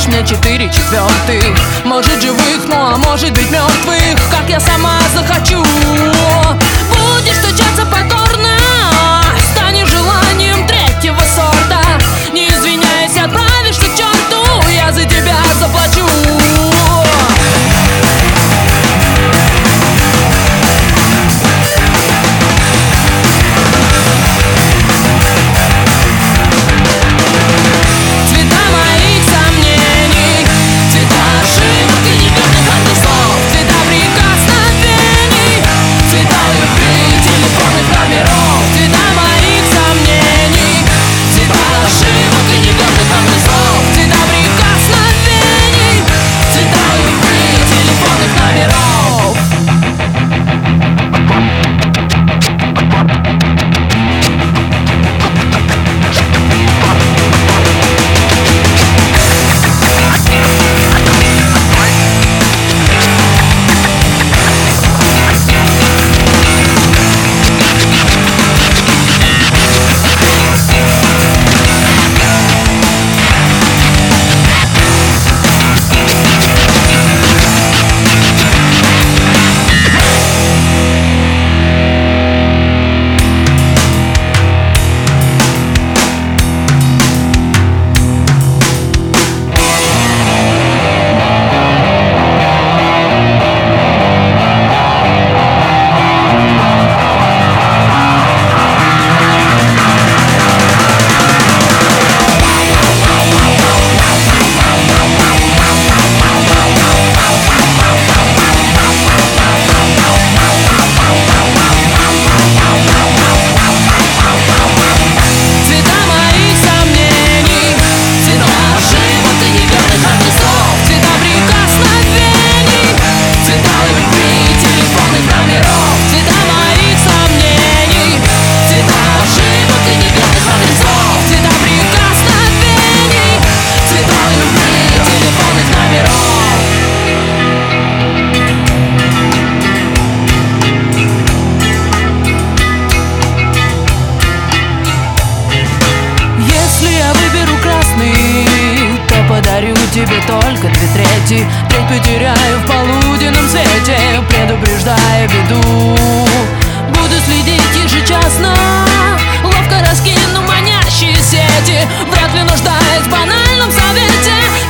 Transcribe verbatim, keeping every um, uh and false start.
подаришь мне четыре четвертых. Может живых, ну а может быть мертвых, как я сама захочу. Будешь стучаться покорно, станешь желанием третьего сорта. Не извиняясь, отправишься к черту, я за тебя заплачу. Тебе только две трети, треть потеряю в полуденном свете, предупреждая беду. Буду следить ежечасно, ловко раскину манящие сети, вряд ли нуждаясь в банальном совете.